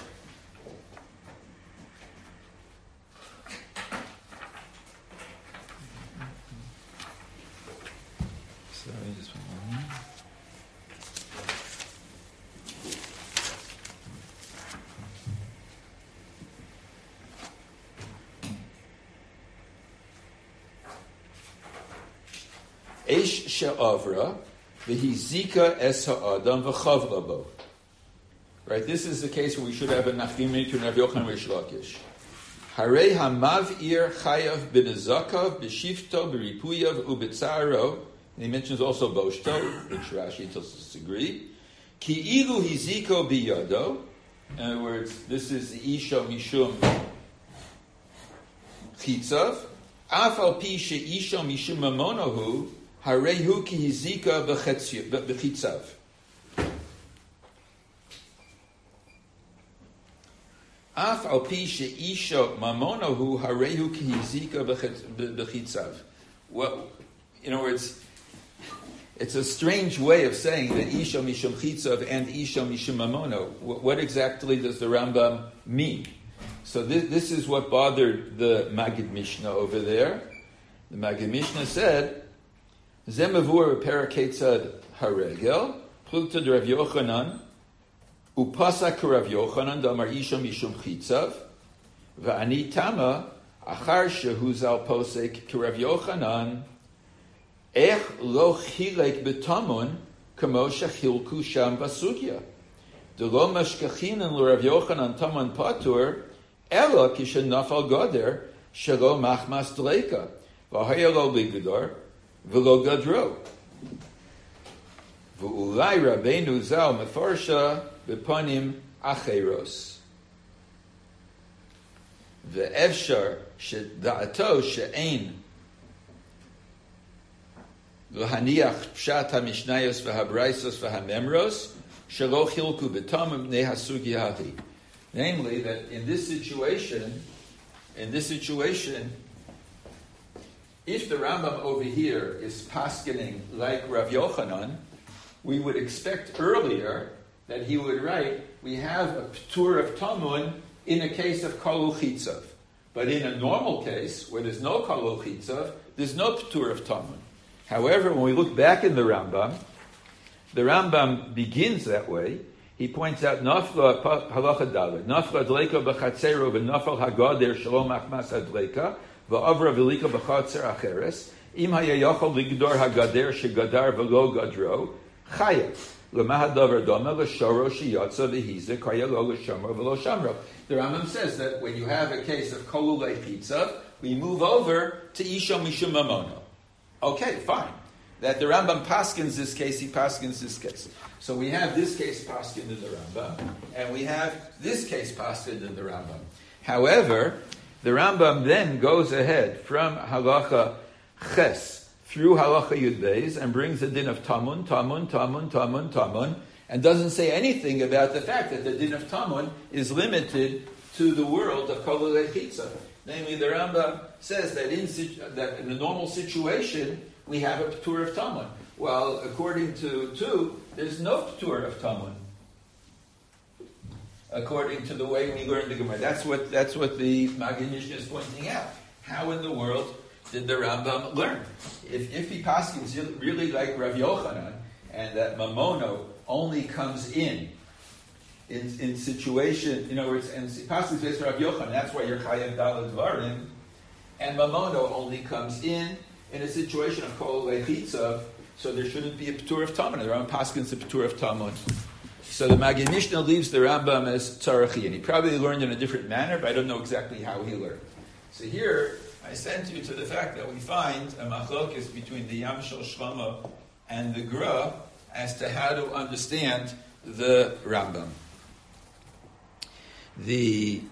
Sorry, just one moment. Eish she'avra v'hizika es ha'adam v'chavla bo. Right, this is the case where we should have a nachdimi to Rav Yochanan Rish Lakish. Harei hamav'ir chayav b'nezakav b'shifto b'ripuyav u'b'tzaro. And he mentions also boshto, which Rashi tells us to agree. Ki ilu hiziko biyado. In other words, this is the isha mishum chitzav. Af al pi she'isha mishum mamonahu. Harehu ki hizika b'chitzav. Af al pi she'isha mamonahu harehu ki hizika b'chitzav. Well, in other words, it's a strange way of saying that isha mishum chitzav and isha mishum mamono. What exactly does the Rambam mean? So this, this is what bothered the Magid Mishnah over there. The Magid Mishnah said, Zemavur Paraketzad Haregel, Plukta Rav Yochanan, Upasak Rav Yochanan, Damar Isha Mishum Chitzav, Va'ani Tama, Achar Shehuzal Posek Rav Yochanan, Ech Lo Chilek Betamun, Kamo Shechilku Sham Basugya. The Lo Mashkachinan Rav Yochanan Taman Patur, Elo kishen nafal goder shelo machmas dleika v'haya lo ligdor v'lo gadro. V'ulai Rabbeinu zal mefarsha b'panim acheros. V'efshar sheda'ato she'ein l'haniach pshat hamishnayos v'habraisos v'hamemros shelo chilku b'tamim b'nei hasugi hahi. Namely, that in this situation, in this situation, if the Rambam over here is paskening like Rav Yochanan, we would expect earlier that he would write, we have a ptur of tamun in a case of kalu chitzav. But in a normal case, where there's no kalu chitzav, there's no ptur of tamun. However, when we look back in the Rambam, the Rambam begins that way. He points out, nafla halacha dalet, nafla dleika b'chatzero v'nafal hagader shalom achmas adleika v'avra v'lika b'chatzer acheres im hayayachol ligdor hagader shegadar v'lo gadro chayev l'mahadavar doma l'shoro shiyatza v'hize kayalo l'shamro v'lo shamro. The Rambam says that when you have a case of kolulei chitzav, we move over to isha mishum mamono. Okay, fine. That the Rambam paskins this case, he paskins this case. So we have this case paskined in the Rambam, and we have this case paskined in the Rambam. However, the Rambam then goes ahead from halacha ches through halacha yud beis and brings the din of tamun, tamun, tamun, tamun, tamun, and doesn't say anything about the fact that the din of tamun is limited to the world of kolulei chitza. Namely, the Rambam says that in, that in a normal situation, we have a ptur of tamun. Well, according to two, there's no ptur of tamun. According to the way we learn the Gemara, that's what that's what the Magen Mishnah is pointing out. How in the world did the Rambam learn? If if he paskins really like Rav Yochanan, and that mamono only comes in in in situation, in other words, and paskins based Rav Yochanan, that's why you're chayav daled dvarim, and mamono only comes in in a situation of kol lechitzav, so there shouldn't be a ptur of tamun. The Rambam paskins a ptur of tamun. So the Magen Mishnah leaves the Rambam as tzarachi, and he probably learned in a different manner, but I don't know exactly how he learned. So here, I sent you to the fact that we find a machlokes between the Yam Shel Shlomo and the Gra as to how to understand the Rambam. The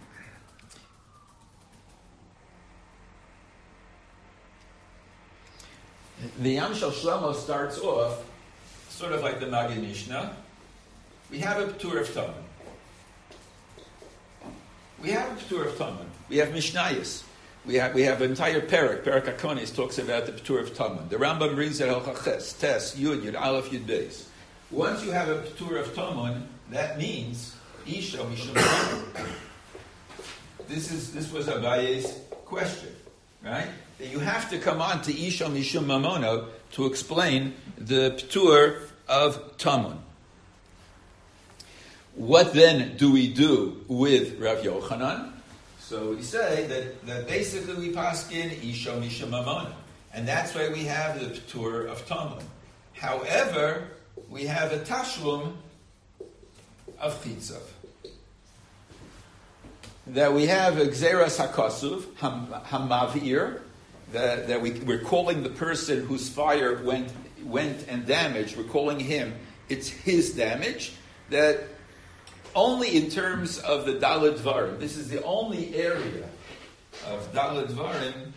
The Yam Shel Shlomo starts off sort of like the Magen Mishnah. We have a ptur of tamun. We have a ptur of tamun. We have Mishnayos. We have we have an entire parak. Parak Hakonis talks about the ptur of tamun. The Rambam brings it Halchaches, Tes, Yud, Yud Aleph, Yud Beis. Once you have a ptur of tamun, that means Isha Mishum Tamun. This is this was Abaye's question, right? That you have to come on to Isha Mishum Mamono to explain the ptur of tamun. What then do we do with Rav Yochanan? So we say that, that basically we paskin Isha Misha Mamona. And that's why we have the Ptur of Tamun. However, we have a Tashlum of Chitzav. That we have a Gzeras HaKasuv, Hamavir, that, that we, we're calling the person whose fire went, went and damaged, we're calling him, it's his damage, that only in terms of the Daled Dvarim. This is the only area of Daled Dvarim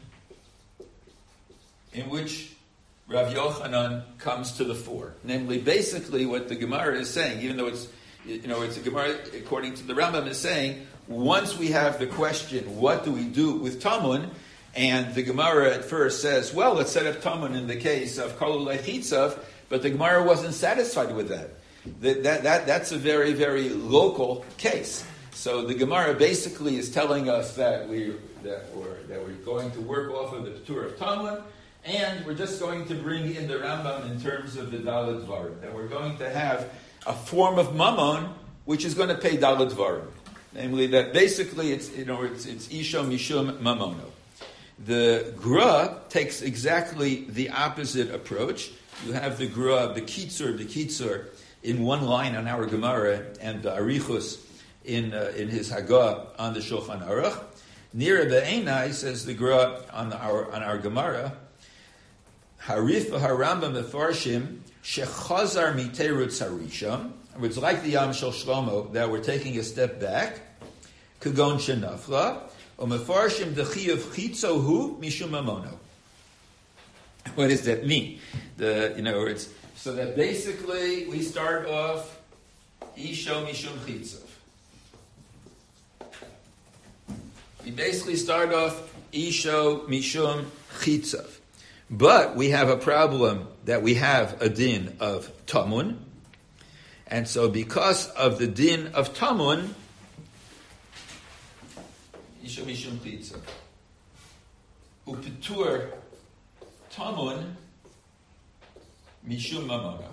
in which Rav Yochanan comes to the fore. Namely, basically what the Gemara is saying, even though it's, you know, it's a Gemara, according to the Rambam, is saying, once we have the question, what do we do with Tamun? And the Gemara at first says, well, let's set up Tamun in the case of Kolulei Chitzav, but the Gemara wasn't satisfied with that. That, that, that that's a very, very local case. So the Gemara basically is telling us that we that we're that we're going to work off of the Ptur of Tamun, and we're just going to bring in the Rambam in terms of the Daled Dvarim. That we're going to have a form of Mammon which is going to pay Daled Dvarim. Namely, that basically it's you know it's it's Isha Mishum Mamono. The Gra takes exactly the opposite approach. You have the Gra, the Kitzur, the Kitzur, in one line on our Gemara, and the Arichus in uh, in his Hagah on the Shulchan Aruch. Near the Einai, says the Gra on our on our Gemara, Harif v'harambam mefarshim shechazar miterut sarisham. It's like the Yam Shel Shlomo that we're taking a step back. Kagon shenafla or mefarshim dechiyav chitzo hu mishum mamono. What does that mean? The in other words, so that basically we start off isho mishum chitzav. We basically start off isho mishum chitzav, but we have a problem that we have a din of tamun, and so because of the din of tamun, isho mishum chitzav upetur tamun mishum mamona.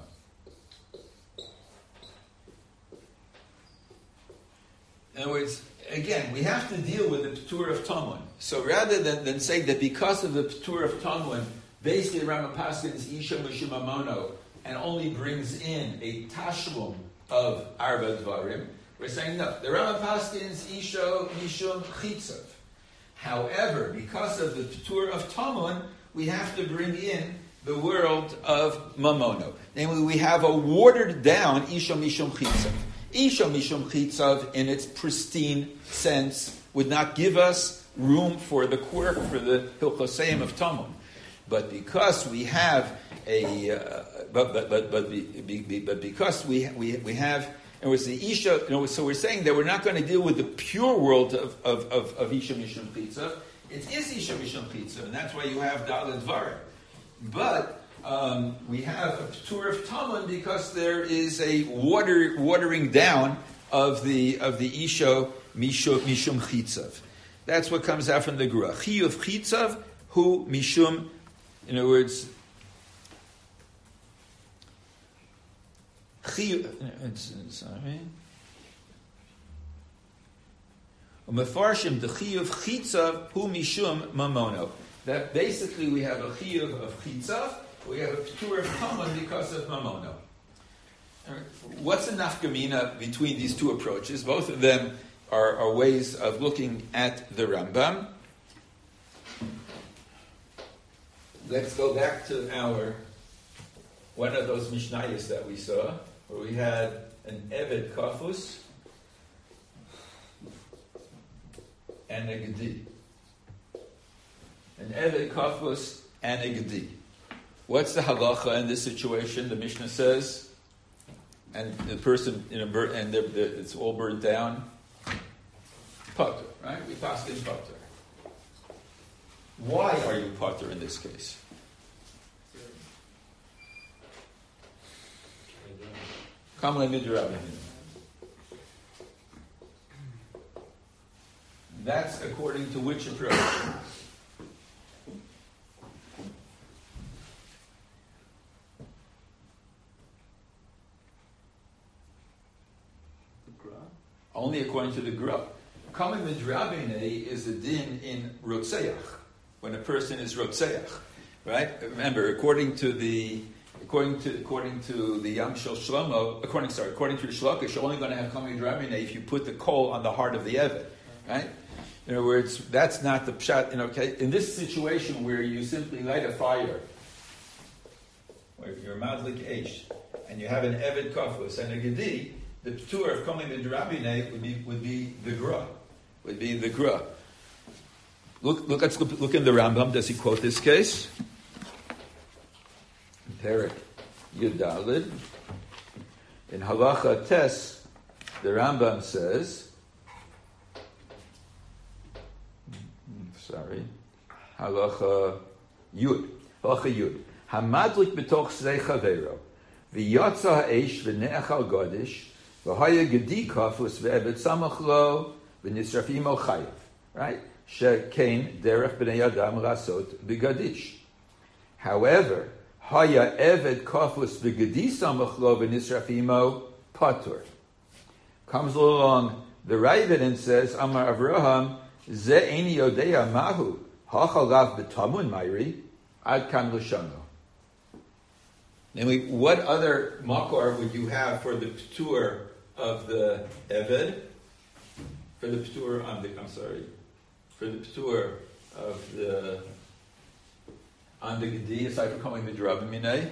In other words, again, we have to deal with the P'tur of Tamun. So rather than, than saying that because of the P'tur of Tamun, basically Rambam Paskins Isha Mishum Mamono and only brings in a Tashlum of Arba Dvarim, we're saying no. The Rambam Paskins Isha Mishum Chitzav. However, because of the P'tur of Tamun, we have to bring in the world of Mamono. Namely, we have a watered down Isha Mishum Chitzav. Isha Mishum Chitzav, in its pristine sense, would not give us room for the quirk, for the Hilchoseim of Tamun. But because we have a, uh, but but but but, be, be, but because we we we have, it was the Isha. You know, so we're saying that we're not going to deal with the pure world of of of, of Isha Mishum Chitzav. It is Isha Mishum Chitzav, and that's why you have Daled Dvarim. But Um, we have a P'tur of Tamun because there is a water watering down of the of the Isho Mishum, mishum Chitzav. That's what comes out from the Gra. Chi of Chitzav, hu Mishum, in other words, Chi, sorry. Mefarshim, the Chi of Chitzav, hu Mishum Mamono. That basically we have a Chiyuv of Chitzav, we have a P'tur of Tamun because of Mamono. What's the nafkamina between these two approaches? Both of them are, are ways of looking at the Rambam. Let's go back to our, one of those Mishnayos that we saw, where we had an Eved Kafus and a Gedi. An Eved Kafus and a Gedi. What's the halacha in this situation? The Mishnah says, and the person, you know, and they're, they're, it's all burned down. Potter, right? We passed in potter. Why are you potter in this case? Kamle midrabin. That's according to which approach? Only according to the Gra. Common midrabine is a din in rotzeach, when a person is rotzeach, right? Remember, according to the according to according to the Yam Shel Shlomo, according sorry, according to the Shlokish, you're only going to have common midrabine if you put the coal on the heart of the Eved, right? In other words, that's not the pshat. You know, okay, in this situation where you simply light a fire, where you're madlik eish, and you have an Eved kafus and a gedi. The P'tur of coming the Rabbi would be would be the Gra, would be the Gra. Look, look, let's look, look in the Rambam. Does he quote this case? Perik Yudalid in Halacha Tes, the Rambam says. Sorry, Halacha Yud, Halacha Yud. Hamadlik betoch zei chavero, v'yotza ha'esh v'ne'achal godish. V'haya gedi kafus ve'ebed samach lo v'nisrafim al chayav. Right? Shekein derech b'nei adam rasot b'gadish. However, haya eved kafus v'gedi samach lo v'nisrafim al patur. Comes along the Ravid and says, Amar Avraham, ze eini yodea mahu hachalav b'tamun mayri ad kan l'shano. Namely, what other makor would you have for the P'tur of the Eved? for the p'tur on the, I'm sorry, for the p'tur of the, on the gedi, aside from calling the drabim minay.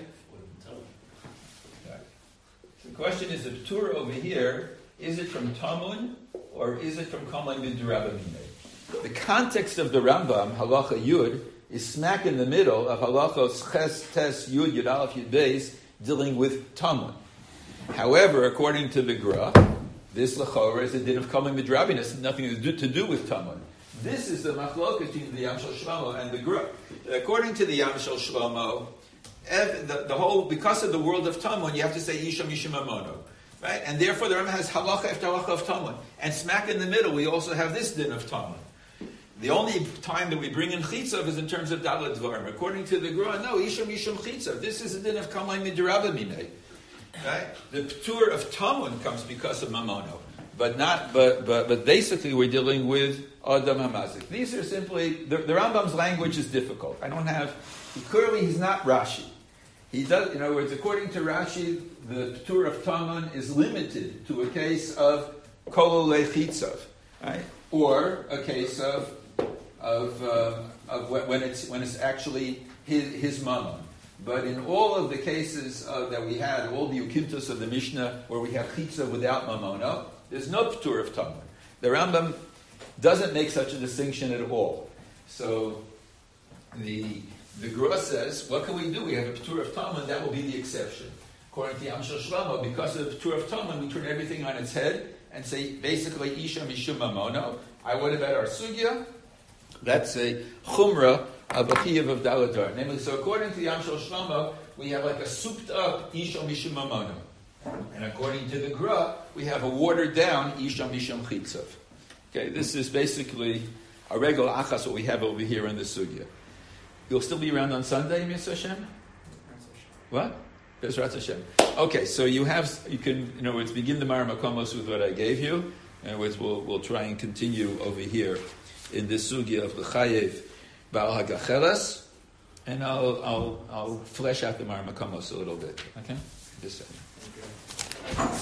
The question is, the p'tur over here, is it from Tamun, or is it from calling the drabim minay? The context of the Rambam, halacha yud, is smack in the middle of halachos ches, tes, yud, yud, aleph, yud, beis, dealing with Tamun. However, according to the Gra, this lechora is a din of calling the drabin. It's nothing to do, to do with Tamun. This is the machloket between the Yam Shel Shlomo and the Gra. According to the Yam Shel Shlomo, the, the whole, because of the world of Tamun, you have to say Isha Mishim Amono. Right? And therefore the Rambam has halacha after halacha of Tamun. And smack in the middle, we also have this din of Tamun. The only time that we bring in chitzav is in terms of dalad dvarim. According to the Gra, no, Isha Mishim chitzav. This is a din of kamayim midrabah minay. Right? The p'tur of Tamun comes because of mamono. But not, but, but, but basically we're dealing with Adam HaMazik. These are simply, the, the Rambam's language is difficult. I don't have, he, clearly he's not Rashi. He does, in other words, according to Rashi, the p'tur of Tamun is limited to a case of kol lechitzav, right? Or a case of, of, uh, of when it's, when it's actually his, his mammon. But in all of the cases uh, that we had, all the ukimtos of the Mishnah, where we have chitzav without mamono, there's no p'tur of Tamun. The Rambam doesn't make such a distinction at all. So the the Gra says, what can we do? We have a p'tur of Tamun, that will be the exception. According to Yam Shel Shlomo, because of the p'tur of Tamun, we turn everything on its head and say basically Isha Mishum Mamono. I what about our sugya? That's a chumrah of a chiyuv of daladar. Namely, so according to Yam Shel Shlomo, we have like a souped up Isha Mishum Mamono. And according to the Gra, we have a watered down Isha Mishum Chitzav. Okay, this is basically a regular achas, what we have over here in the sugya. You'll still be around on Sunday, Mister Hashem? What? Bezrat Hashem. Okay, so you have, you can, in other words, begin the Mara Makomos with what I gave you. In other words, we'll, we'll try and continue over here in this sugya of the Chayev Baal HaGachelas, and I'll, I'll, I'll flesh out the Mara Makomos a little bit. Okay? Just a second.